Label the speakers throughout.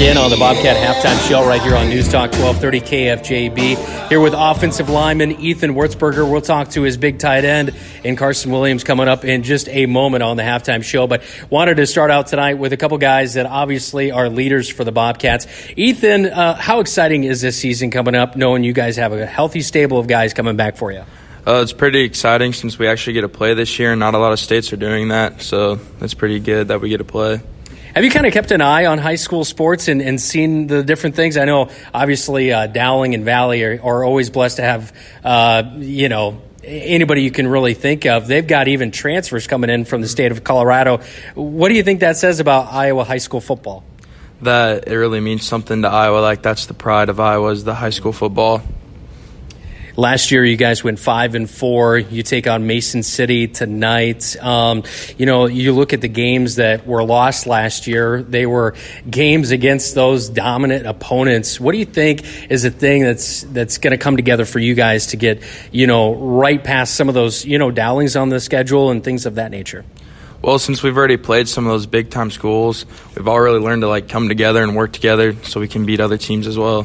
Speaker 1: in on the Bobcat Halftime Show right here on News Talk 1230 KFJB. Here with offensive lineman Ethan Wurzberger. We'll talk to his big tight end and Carson Williams coming up in just a moment on the Halftime Show. But wanted to start out tonight with a couple guys that obviously are leaders for the Bobcats. Ethan, how exciting is this season coming up, knowing you guys have a healthy stable of guys coming back for you?
Speaker 2: It's pretty exciting since we actually get to play this year, and not a lot of states are doing that, so it's pretty good that we get to play.
Speaker 1: Have you kind of kept an eye on high school sports and seen the different things? I know, obviously, Dowling and Valley are always blessed to have, anybody you can really think of. They've got even transfers coming in from the state of Colorado. What do you think that says about Iowa high school football?
Speaker 2: That it really means something to Iowa. Like, that's the pride of Iowa, is the high school football.
Speaker 1: Last year, you guys went 5-4. You take on Mason City tonight. You look at the games that were lost last year. They were games against those dominant opponents. What do you think is a thing that's going to come together for you guys to get, right past some of those, Dowlings on the schedule and things of that nature?
Speaker 2: Well, since we've already played some of those big-time schools, we've all really learned to, come together and work together so we can beat other teams as well.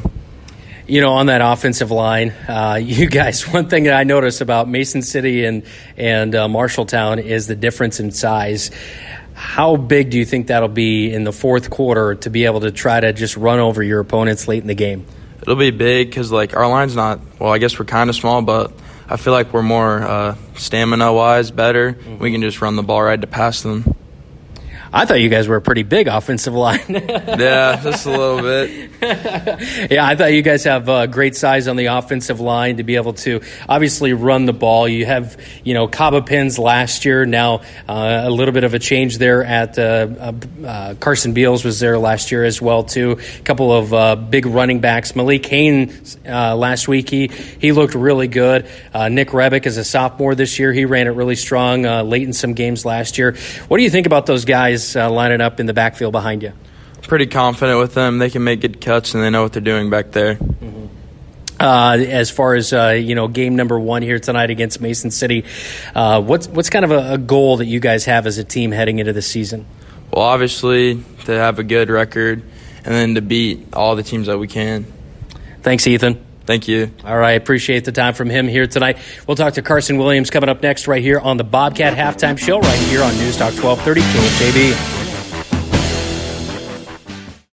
Speaker 1: On that offensive line, you guys, one thing that I noticed about Mason City and Marshalltown is the difference in size. How big do you think that'll be in the fourth quarter to be able to try to just run over your opponents late in the game?
Speaker 2: It'll be big because, our line's not – well, I guess we're kind of small, but I feel like we're more stamina-wise better. Mm-hmm. We can just run the ball right to pass them.
Speaker 1: I thought you guys were a pretty big offensive line.
Speaker 2: Yeah, just a little bit.
Speaker 1: Yeah, I thought you guys have great size on the offensive line to be able to obviously run the ball. You have, Kaba Pins last year. Now a little bit of a change there at Carson Beals was there last year as well, too. A couple of big running backs. Malik Hain last week, he looked really good. Nick Rebick is a sophomore this year. He ran it really strong late in some games last year. What do you think about those guys lining up in the backfield behind you?
Speaker 2: Pretty confident with them. They can make good cuts, and they know what they're doing back there.
Speaker 1: Mm-hmm. As far as game number 1 here tonight against Mason City, what's kind of a goal that you guys have as a team heading into the season?
Speaker 2: Well, obviously to have a good record and then to beat all the teams that we can.
Speaker 1: Thanks, Ethan.
Speaker 2: Thank you.
Speaker 1: All right, appreciate the time from him here tonight. We'll talk to Carson Williams coming up next right here on the Bobcat Halftime Show right here on News Talk 1230 KFJB.